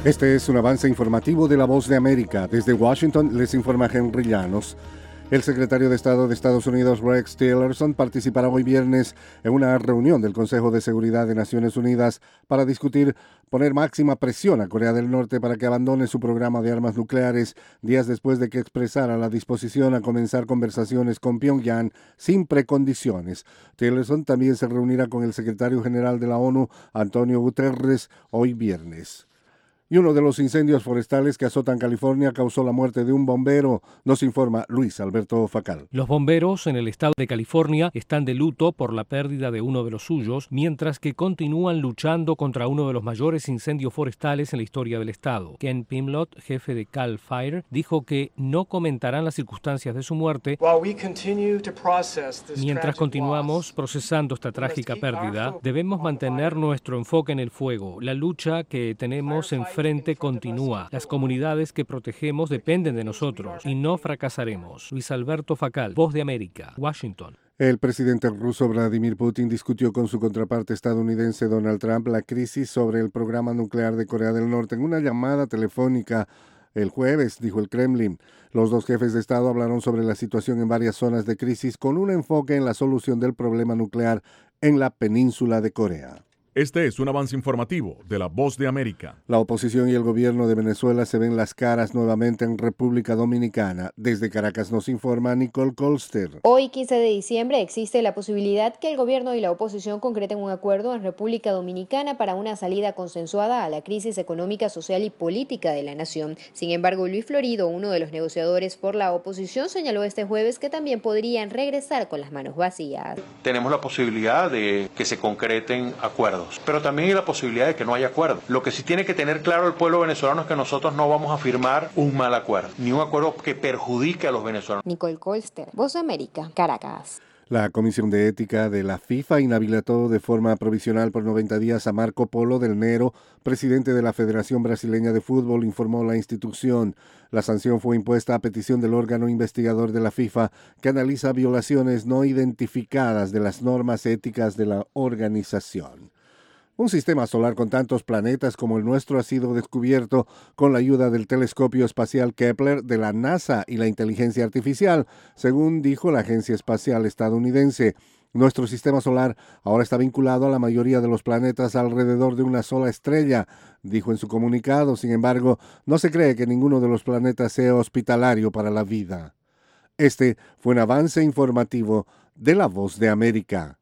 Este es un avance informativo de La Voz de América. Desde Washington les informa Henry Llanos. El secretario de Estado de Estados Unidos, Rex Tillerson, participará hoy viernes en una reunión del Consejo de Seguridad de Naciones Unidas para discutir poner máxima presión a Corea del Norte para que abandone su programa de armas nucleares días después de que expresara la disposición a comenzar conversaciones con Pyongyang sin precondiciones. Tillerson también se reunirá con el secretario general de la ONU, Antonio Guterres, hoy viernes. Y uno de los incendios forestales que azotan California causó la muerte de un bombero, nos informa Luis Alberto Facal. Los bomberos en el estado de California están de luto por la pérdida de uno de los suyos, mientras que continúan luchando contra uno de los mayores incendios forestales en la historia del estado. Ken Pimlott, jefe de Cal Fire, dijo que no comentarán las circunstancias de su muerte. Mientras continuamos procesando esta trágica pérdida, debemos mantener nuestro enfoque en el fuego. La lucha que tenemos enfrente continúa. Las comunidades que protegemos dependen de nosotros y no fracasaremos. Luis Alberto Facal, Voz de América, Washington. El presidente ruso Vladimir Putin discutió con su contraparte estadounidense Donald Trump la crisis sobre el programa nuclear de Corea del Norte en una llamada telefónica el jueves, dijo el Kremlin. Los dos jefes de Estado hablaron sobre la situación en varias zonas de crisis con un enfoque en la solución del problema nuclear en la península de Corea. Este es un avance informativo de La Voz de América. La oposición y el gobierno de Venezuela se ven las caras nuevamente en República Dominicana. Desde Caracas nos informa Nicole Colster. Hoy, 15 de diciembre, existe la posibilidad que el gobierno y la oposición concreten un acuerdo en República Dominicana para una salida consensuada a la crisis económica, social y política de la nación. Sin embargo, Luis Florido, uno de los negociadores por la oposición, señaló este jueves que también podrían regresar con las manos vacías. Tenemos la posibilidad de que se concreten acuerdos, pero también hay la posibilidad de que no haya acuerdo. Lo que sí tiene que tener claro el pueblo venezolano es que nosotros no vamos a firmar un mal acuerdo, ni un acuerdo que perjudique a los venezolanos. Nicole Colster, Voz de América, Caracas. La Comisión de Ética de la FIFA inhabilitó de forma provisional por 90 días a Marco Polo del Nero, presidente de la Federación Brasileña de Fútbol, informó la institución. La sanción fue impuesta a petición del órgano investigador de la FIFA, que analiza violaciones no identificadas de las normas éticas de la organización. Un sistema solar con tantos planetas como el nuestro ha sido descubierto con la ayuda del telescopio espacial Kepler de la NASA y la inteligencia artificial, según dijo la Agencia Espacial Estadounidense. Nuestro sistema solar ahora está vinculado a la mayoría de los planetas alrededor de una sola estrella, dijo en su comunicado. Sin embargo, no se cree que ninguno de los planetas sea hospitalario para la vida. Este fue un avance informativo de La Voz de América.